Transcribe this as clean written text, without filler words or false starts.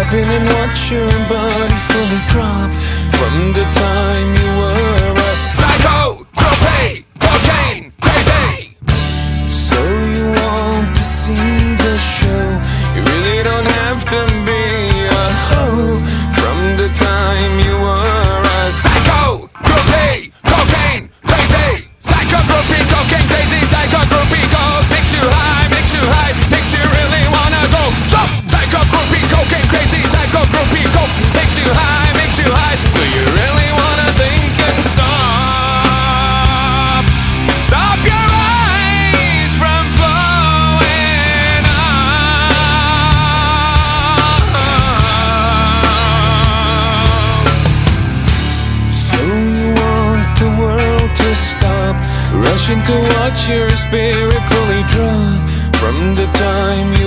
in and watch your body fully drop from the time you were a psycho, propane, cocaine, crazy. So you want to see the show, you really don't have to be a hoe. From the time you were a psycho, groupie, cocaine, crazy. Psycho, groupie, cocaine, crazy. Psycho, groupie, coke makes you high, makes you high, makes you really wanna go. So, psycho, groupie, cocaine, crazy. Psycho, groupie, coke makes you high, makes you high. Do you really wanna think and stop? Stop your eyes from flowing out. So you want the world to stop, rushing to watch your spirit fully drop from the time